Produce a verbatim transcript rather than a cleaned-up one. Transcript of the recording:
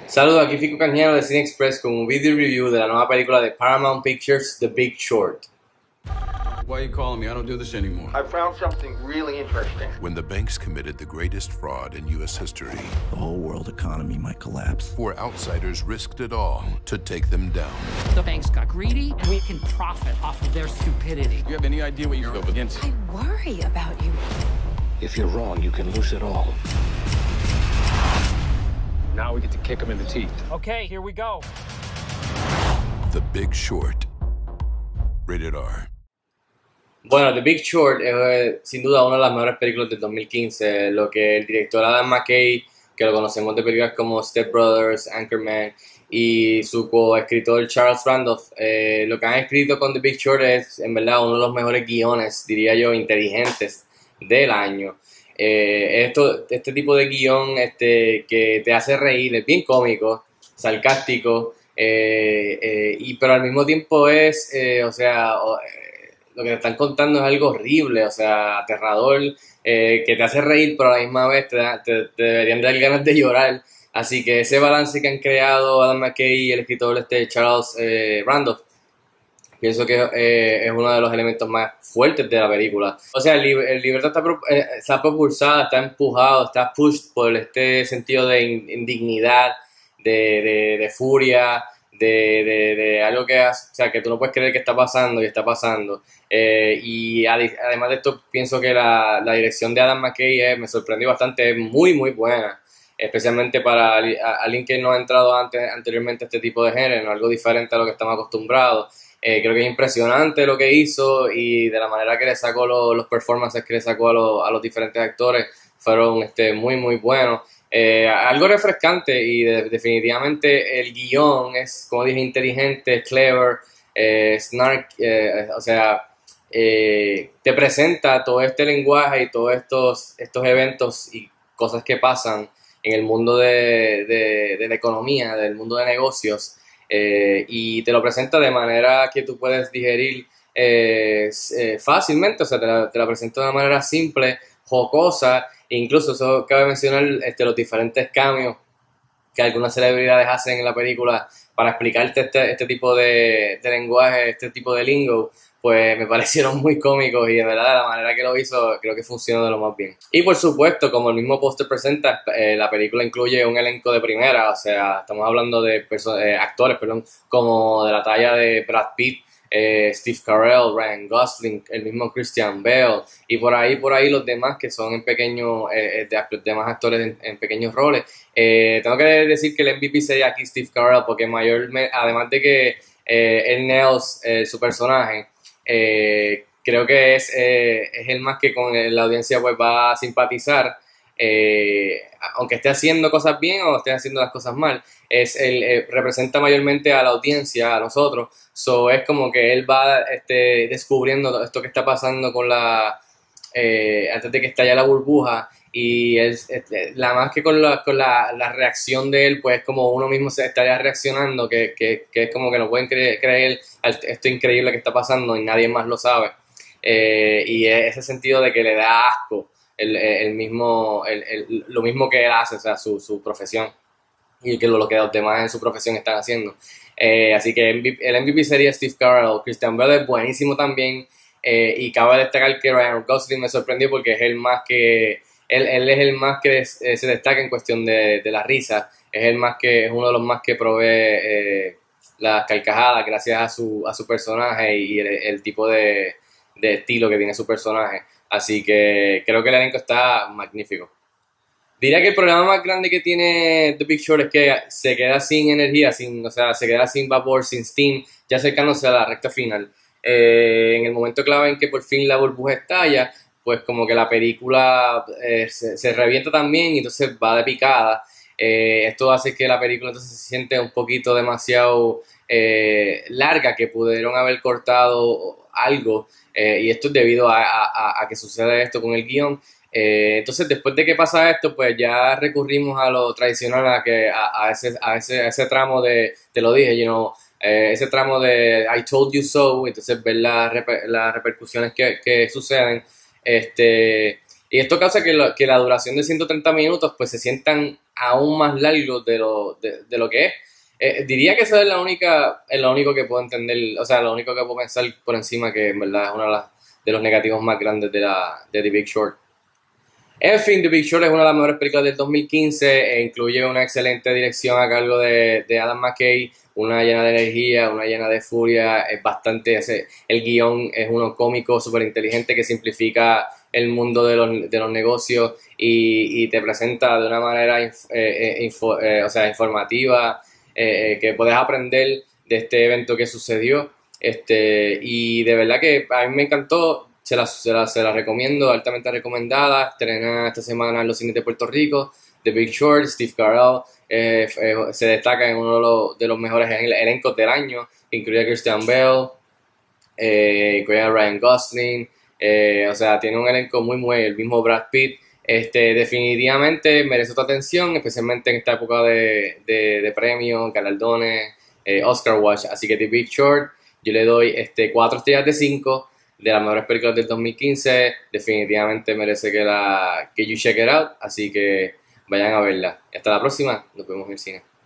Saludos, aquí Fico Cañero de Cine Express con un video review de la nueva película de Paramount Pictures, The Big Short. Why are you calling me? I don't do this anymore. I found something really interesting. When the banks committed the greatest fraud in U S history, the whole world economy might collapse. Four outsiders risked it all to take them down. The banks got greedy, and we can profit off of their stupidity. You have any idea what you're up against? I worry about you. If you're wrong, you can lose it all. Now we get to kick them in the teeth. Okay, here we go. The Big Short. Rated R. Bueno, The Big Short es eh, sin duda una de las mejores películas del dos mil quince, lo que el director Adam McKay, que lo conocemos de películas como Step Brothers, Anchorman, y su coescritor Charles Randolph, eh, lo que han escrito con The Big Short es en verdad uno de los mejores guiones, diría yo, inteligentes del año. Eh, esto, este tipo de guión este, que te hace reír, es bien cómico, sarcástico, eh, eh, y, pero al mismo tiempo es, eh, o sea, eh, lo que te están contando es algo horrible, o sea, aterrador, eh, que te hace reír, pero a la misma vez te, da, te, te deberían dar ganas de llorar. Así que ese balance que han creado Adam McKay y el escritor este Charles eh, Randolph, pienso que eh, es uno de los elementos más fuertes de la película. O sea, el, el libertad está, eh, está propulsada, está empujado, está pushed por este sentido de indignidad, de, de, de furia, de, de, de algo que, o sea, que tú no puedes creer que está pasando y está pasando. Eh, y adi además de esto, pienso que la, la dirección de Adam McKay eh, me sorprendió bastante, es muy, muy buena. Especialmente para alguien que no ha entrado antes, anteriormente a este tipo de género, algo diferente a lo que estamos acostumbrados. Eh, creo que es impresionante lo que hizo y de la manera que le sacó lo, los performances que le sacó a, lo, a los diferentes actores fueron este, muy muy buenos. Eh, algo refrescante y de, definitivamente el guión es, como dije, inteligente, clever, eh, snark, eh, o sea, eh, te presenta todo este lenguaje y todos estos, estos eventos y cosas que pasan en el mundo de, de, de la economía, del mundo de negocios. Eh, y te lo presenta de manera que tú puedes digerir eh, eh, fácilmente, o sea, te la, te la presenta de una manera simple, jocosa, e incluso eso cabe mencionar este, los diferentes cambios que algunas celebridades hacen en la película para explicarte este, este tipo de, de lenguaje, este tipo de lingo, pues me parecieron muy cómicos y de verdad la manera que lo hizo creo que funcionó de lo más bien. Y por supuesto, como el mismo póster presenta, eh, la película incluye un elenco de primera, o sea, estamos hablando de eh, actores, perdón, como de la talla de Brad Pitt, eh, Steve Carell, Ryan Gosling, el mismo Christian Bale, y por ahí, por ahí los demás que son en pequeños, eh, de, demás actores en, en pequeños roles. Eh, tengo que decir que el M V P sería aquí Steve Carell, porque mayor, además de que eh, él nails eh, su personaje, Eh, creo que es, eh, es el más que con la audiencia pues va a simpatizar, eh, aunque esté haciendo cosas bien o esté haciendo las cosas mal, es el, eh, representa mayormente a la audiencia, a nosotros, so es como que él va este, descubriendo esto que está pasando con la, eh, antes de que estalle la burbuja, y él, este, la más que con, la, con la, la reacción de él, pues como uno mismo se estaría reaccionando, que, que, que es como que no pueden cre creer esto increíble que está pasando y nadie más lo sabe. Eh, y es ese sentido de que le da asco el, el mismo, el, el, lo mismo que él hace, o sea, su, su profesión, y que lo, lo que los demás en su profesión están haciendo. Eh, así que el M V P sería Steve Carell. Christian Bale es buenísimo también, eh, y cabe destacar que Ryan Gosling me sorprendió porque es el más que... Él, él es el más que eh, se destaca en cuestión de, de la risa, es el más que es uno de los más que provee eh, las carcajadas gracias a su, a su personaje y el, el tipo de, de estilo que tiene su personaje. Así que creo que el elenco está magnífico. Diría que el problema más grande que tiene The Big Short es que se queda sin energía, sin, o sea, se queda sin vapor, sin steam, ya acercándose a la recta final. Eh, en el momento clave en que por fin la burbuja estalla, pues como que la película eh, se, se revienta también y entonces va de picada. Eh, esto hace que la película entonces se siente un poquito demasiado eh, larga, que pudieron haber cortado algo, eh, y esto es debido a, a, a que sucede esto con el guión. Eh, entonces después de que pasa esto, pues ya recurrimos a lo tradicional, a, que, a, a, ese, a, ese, a ese tramo de, te lo dije, you know, eh, ese tramo de I told you so, entonces ver las, reper, las repercusiones que, que suceden. Este, Y esto causa que, lo, que la duración de ciento treinta minutos pues se sientan aún más largos de lo, de, de lo que es. Eh, diría que eso es la única, es lo único que puedo entender, o sea, lo único que puedo pensar por encima, que en verdad es uno de, las, de los negativos más grandes de, la, de The Big Short. En fin, The Big Short es una de las mejores películas del dos mil quince e incluye una excelente dirección a cargo de, de Adam McKay, una llena de energía, una llena de furia, es bastante, ese, el guión es uno cómico, súper inteligente que simplifica el mundo de los, de los negocios y, y te presenta de una manera inf, eh, info, eh, o sea, informativa, eh, que puedes aprender de este evento que sucedió, este, y de verdad que a mí me encantó, se la, se la, se la recomiendo, altamente recomendada, estrena esta semana en los cines de Puerto Rico, The Big Short, Steve Carell, eh, eh, se destaca en uno de los, de los mejores elencos del año, incluye a Christian Bale, eh, incluye a Ryan Gosling, eh, o sea, tiene un elenco muy muy, el mismo Brad Pitt, este, definitivamente merece tu atención, especialmente en esta época de, de, de premios, galardones, eh, Oscar Watch, así que The Big Short, yo le doy este, cuatro estrellas de cinco, de las mejores películas del dos mil quince, definitivamente merece que, la, que you check it out, así que vayan a verla. Hasta la próxima, nos vemos en el cine.